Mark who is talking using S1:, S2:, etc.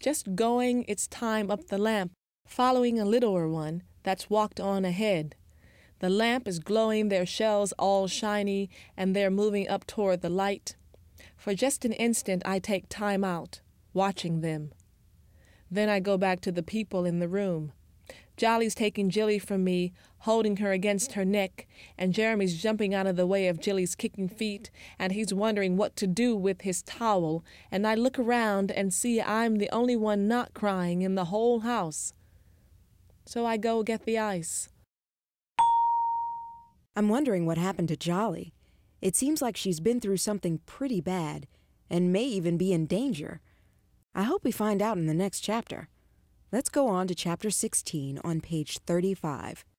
S1: just going its time up the lamp, following a littler one that's walked on ahead. The lamp is glowing, their shells all shiny, and they're moving up toward the light. For just an instant I take time out, watching them. Then I go back to the people in the room. Jolly's taking Jilly from me, holding her against her neck, and Jeremy's jumping out of the way of Jilly's kicking feet, and he's wondering what to do with his towel, and I look around and see I'm the only one not crying in the whole house. So I go get the ice.
S2: I'm wondering what happened to Jolly. It seems like she's been through something pretty bad, and may even be in danger. I hope we find out in the next chapter. Let's go on to chapter 16 on page 35.